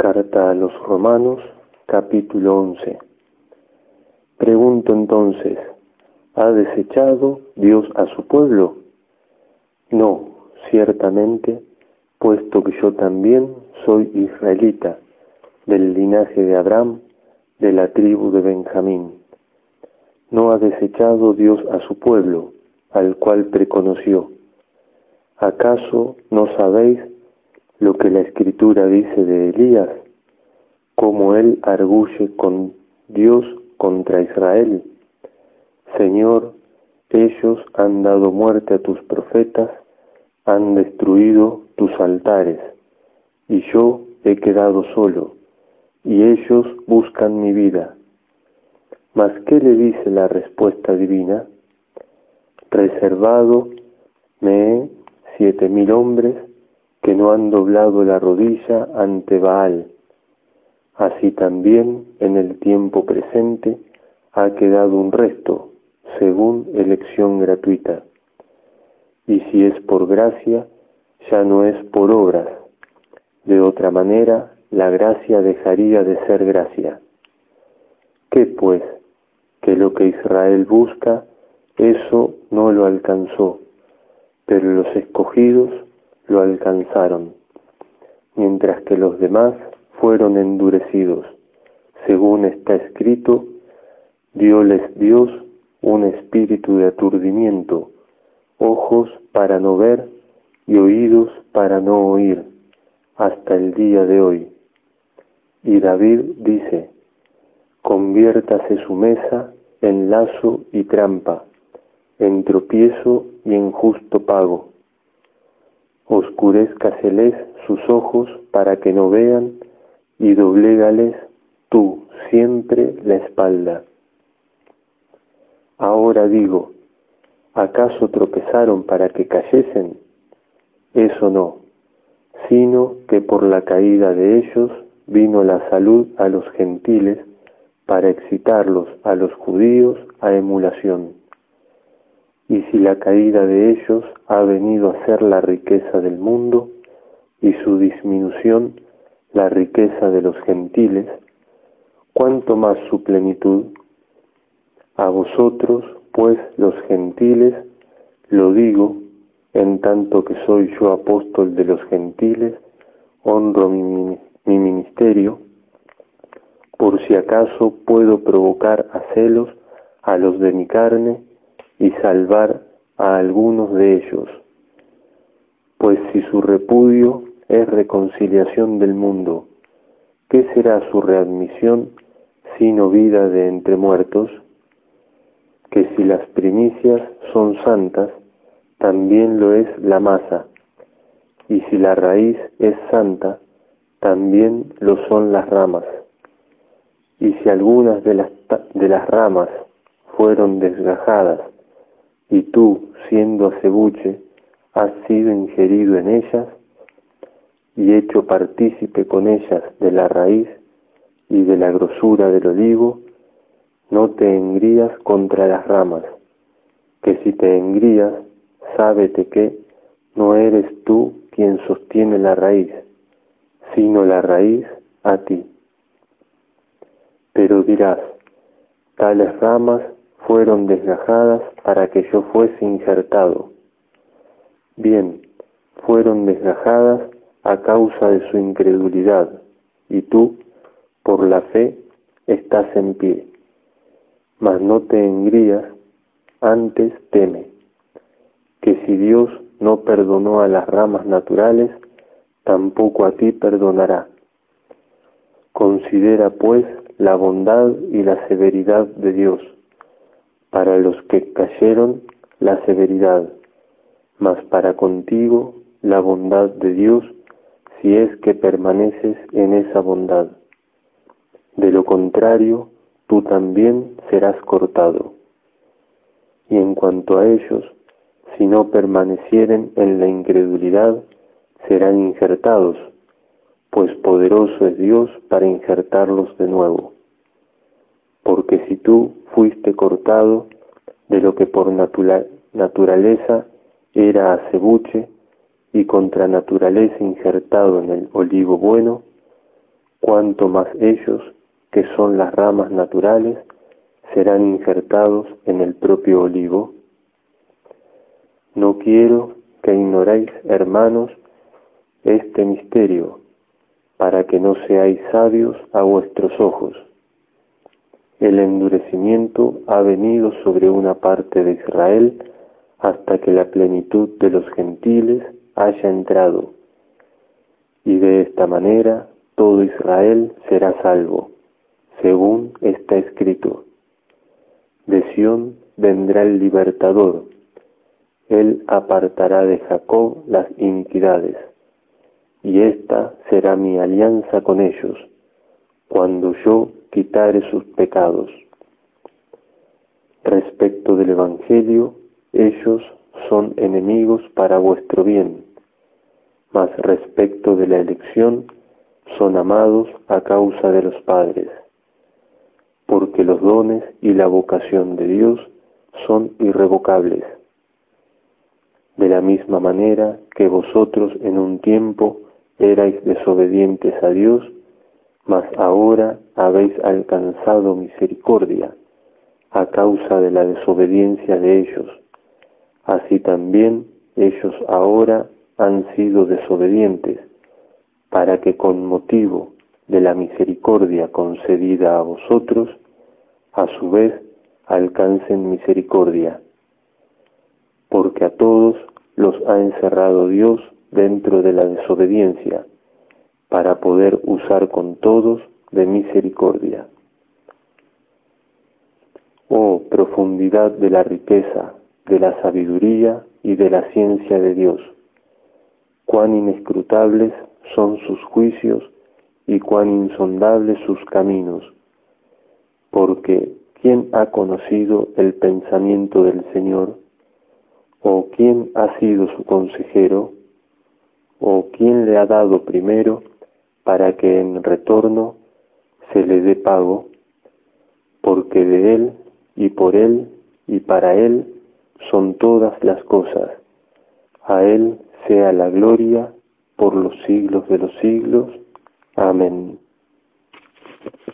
Carta a los Romanos, capítulo 11. Pregunto entonces, ¿ha desechado Dios a su pueblo? No, ciertamente, puesto que yo también soy israelita, del linaje de Abraham, de la tribu de Benjamín. No ha desechado Dios a su pueblo, al cual preconoció. ¿Acaso no sabéis lo que la Escritura dice de Elías? Cómo él arguye con Dios contra Israel. Señor, ellos han dado muerte a tus profetas, han destruido tus altares, y yo he quedado solo, y ellos buscan mi vida. ¿Mas qué le dice la respuesta divina? Reservado me he 7,000 hombres que no han doblado la rodilla ante Baal. Así también en el tiempo presente ha quedado un resto, según elección gratuita. Y si es por gracia, ya no es por obras. De otra manera, la gracia dejaría de ser gracia. ¿Qué pues? Que lo que Israel busca, eso no lo alcanzó, pero los escogidos lo alcanzaron, mientras que los demás fueron endurecidos. Según está escrito, dióles Dios un espíritu de aturdimiento, ojos para no ver y oídos para no oír, hasta el día de hoy. Y David dice, conviértase su mesa en lazo y trampa, en tropiezo y en justo pago. Oscurézcaseles sus ojos para que no vean, y doblégales tú siempre la espalda. Ahora digo, ¿acaso tropezaron para que cayesen? Eso no, sino que por la caída de ellos vino la salud a los gentiles para excitarlos a los judíos a emulación. Y si la caída de ellos ha venido a ser la riqueza del mundo y su disminución la riqueza de los gentiles, ¿cuánto más su plenitud? A vosotros, pues, los gentiles, lo digo, en tanto que soy yo apóstol de los gentiles, honro mi ministerio, por si acaso puedo provocar a celos a los de mi carne y salvar a algunos de ellos. Pues si su repudio es reconciliación del mundo, ¿qué será su readmisión sino vida de entre muertos? Que si las primicias son santas, también lo es la masa, y si la raíz es santa, también lo son las ramas. Y si algunas de las ramas fueron desgajadas, y tú, siendo acebuche, has sido ingerido en ellas, y hecho partícipe con ellas de la raíz y de la grosura del olivo, no te engrías contra las ramas, que si te engrías, sábete que no eres tú quien sostiene la raíz, sino la raíz a ti. Pero dirás, tales ramas fueron desgajadas para que yo fuese injertado. Bien, fueron desgajadas a causa de su incredulidad, y tú, por la fe, estás en pie. Mas no te engrías, antes teme, que si Dios no perdonó a las ramas naturales, tampoco a ti perdonará. Considera, pues, la bondad y la severidad de Dios. Para los que cayeron, la severidad, mas para contigo la bondad de Dios, si es que permaneces en esa bondad. De lo contrario, tú también serás cortado. Y en cuanto a ellos, si no permanecieren en la incredulidad, serán injertados, pues poderoso es Dios para injertarlos de nuevo. Porque si tú fuiste cortado de lo que por naturaleza era acebuche, y contra naturaleza injertado en el olivo bueno, cuanto más ellos, que son las ramas naturales, serán injertados en el propio olivo. No quiero que ignoréis, hermanos, este misterio, para que no seáis sabios a vuestros ojos. El endurecimiento ha venido sobre una parte de Israel hasta que la plenitud de los gentiles haya entrado, y de esta manera todo Israel será salvo, según está escrito. De Sión vendrá el libertador, él apartará de Jacob las iniquidades, y esta será mi alianza con ellos, cuando yo quitare sus pecados. Respecto del Evangelio, ellos son enemigos para vuestro bien, mas respecto de la elección, son amados a causa de los padres, porque los dones y la vocación de Dios son irrevocables. De la misma manera que vosotros en un tiempo erais desobedientes a Dios, mas ahora habéis alcanzado misericordia a causa de la desobediencia de ellos. Así también ellos ahora han sido desobedientes, para que con motivo de la misericordia concedida a vosotros, a su vez alcancen misericordia. Porque a todos los ha encerrado Dios dentro de la desobediencia, para poder usar con todos de misericordia. Oh profundidad de la riqueza, de la sabiduría y de la ciencia de Dios, cuán inescrutables son sus juicios y cuán insondables sus caminos, porque ¿quién ha conocido el pensamiento del Señor? ¿O quién ha sido su consejero? ¿O quién le ha dado primero para que en retorno se le dé pago? Porque de Él, y por Él, y para Él son todas las cosas. A Él sea la gloria por los siglos de los siglos. Amén.